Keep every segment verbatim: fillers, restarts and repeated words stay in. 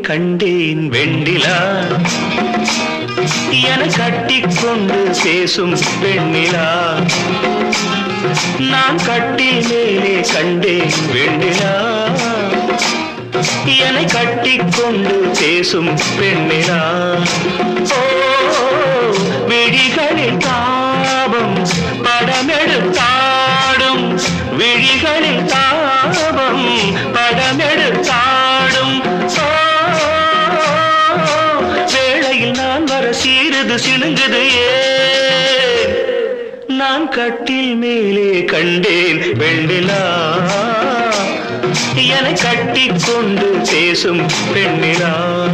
கண்டேன் வெண்ணிலா என கட்டிக்கொண்டு பேசும் வெண்ணிலா நான் கட்டில் மேலே கண்டேன் வெண்ணிலா என கட்டிக்கொண்டு பேசும் வெண்ணிலா ஓ விழிகளில் தாபம் படமெடுத்தாடும் விழிகளில் தாபம் படமெடுத்தாடும் வேளையில் நான் வர சீருது சிணுங்குது ஏன் நான் கட்டில் மேலே கண்டேன் வெண்ணிலா என கட்டிக்கொண்டு பேசும் பெண்ணிலா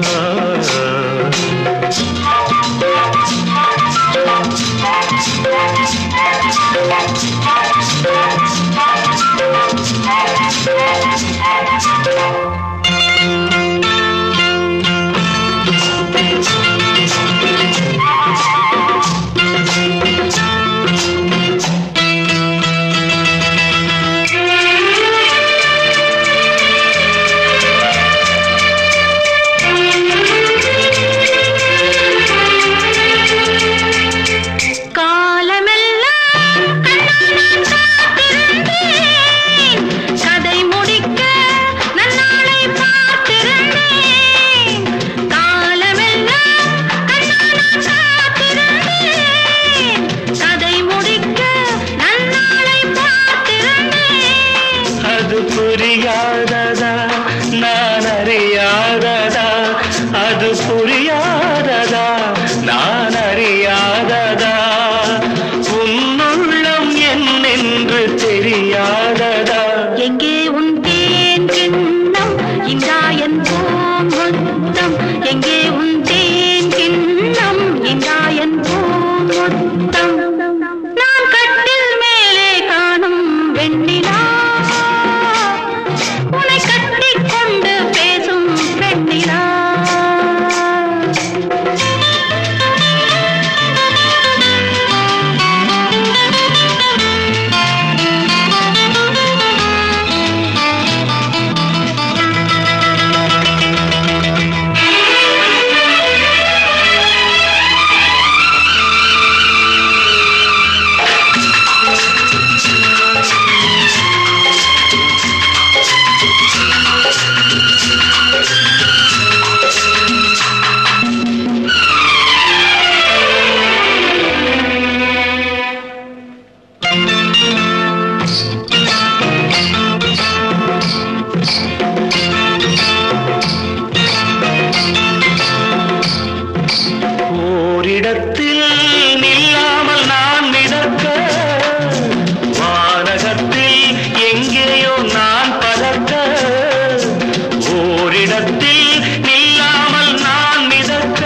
புரியாததா நான் அறியாததா அது புரியாததா நான் அறியாததா உன்னுள்ளம் என்னென்று தெரியாததா எங்கே உன் தேன் கிண்ணம் இன்றாயன் பூமுத்தம் எங்கே உன் தேன் கிண்ணம் இன்றாயன் பூமுத்தம் நான் கட்டில் மேலே காணும் வெண்ணிலா ஓரிடத்தில் நில்லாமல் நான் மிதக்க வானகத்தில் எங்கேயோ நான் பறக்க ஓரிடத்தில் நில்லாமல் நான் மிதக்க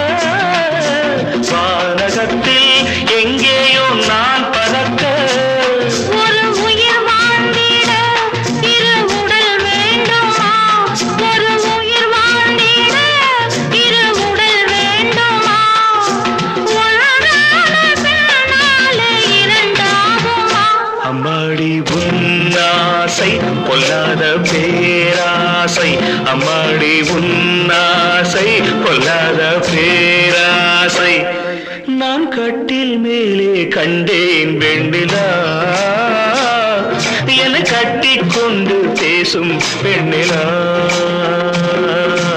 வானகத்தில் எங்கேயோ நான் பறக்க ஒரு உயிர் வாழ்ந்திட இரு உடல் வேண்டுமா ஒரு உயிர் வாழ்ந்திட இரு உடல் வேண்டுமா அம்மாடி உன்னாசை பொல்லாத பேராசை அம்மாடி உன்னாசை பொல்லாத பேராசை நான் கட்டில் மேலே கண்டேன் வெண்ணிலா என கட்டிக்கொண்டு பேசும் பெண்ணிலா